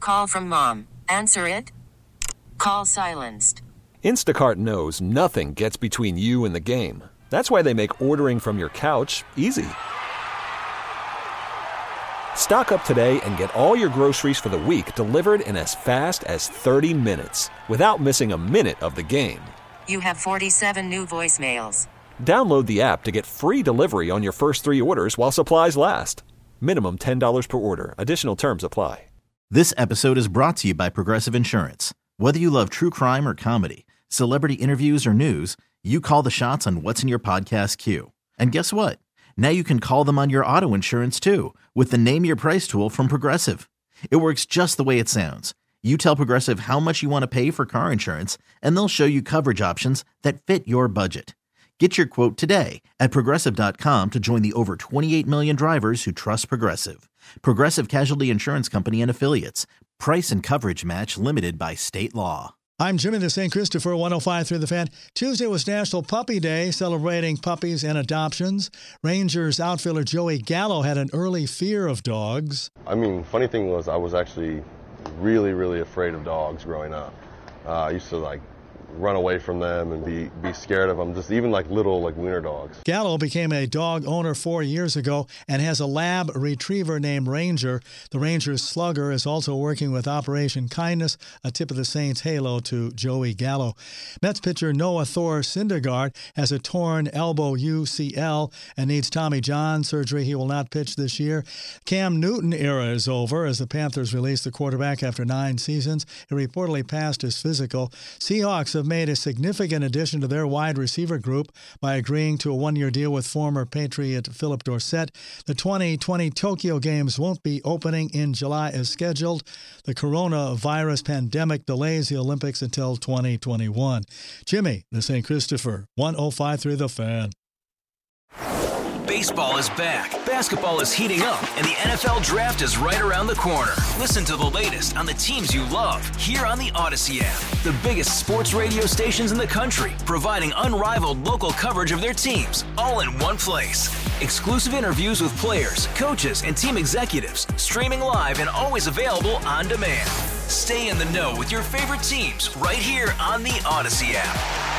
call from mom. Answer it. Call silenced. Instacart knows nothing gets between you and the game. That's why they make ordering from your couch easy. Stock up today and get all your groceries for the week delivered in as fast as 30 minutes without missing a minute of the game. You have 47 new voicemails. Download the app to get free delivery on your first 3 orders while supplies last. Minimum $10 per order. Additional terms apply. This episode is brought to you by Progressive Insurance. Whether you love true crime or comedy, celebrity interviews or news, you call the shots on what's in your podcast queue. And guess what? Now you can call them on your auto insurance too with the Name Your Price tool from Progressive. It works just the way it sounds. You tell Progressive how much you want to pay for car insurance, and they'll show you coverage options that fit your budget. Get your quote today at Progressive.com to join the over 28 million drivers who trust Progressive. Progressive Casualty Insurance Company and Affiliates. Price and coverage match limited by state law. I'm Jimmy the St. Christopher, 105 through the Fan. Tuesday was National Puppy Day, celebrating puppies and adoptions. Rangers outfielder Joey Gallo had an early fear of dogs. I mean, funny thing was I was actually really, really afraid of dogs growing up. I used to run away from them and be scared of them, just even little wiener dogs. Gallo became a dog owner 4 years ago and has a lab retriever named Ranger. The Rangers slugger is also working with Operation Kindness, a tip of the Saints halo to Joey Gallo. Mets pitcher Noah Thor Syndergaard has a torn elbow UCL and needs Tommy John surgery. He will not pitch this year. Cam Newton era is over as the Panthers released the quarterback after 9 seasons. He reportedly passed his physical. Seahawks have made a significant addition to their wide receiver group by agreeing to a 1-year deal with former Patriot Philip Dorsett. The 2020 Tokyo Games won't be opening in July as scheduled. The coronavirus pandemic delays the Olympics until 2021. Jimmy, the St. Christopher, 105 through the Fan. Baseball is back, basketball is heating up, and the NFL Draft is right around the corner. Listen to the latest on the teams you love here on the Odyssey app. The biggest sports radio stations in the country, providing unrivaled local coverage of their teams, all in one place. Exclusive interviews with players, coaches, and team executives, streaming live and always available on demand. Stay in the know with your favorite teams right here on the Odyssey app.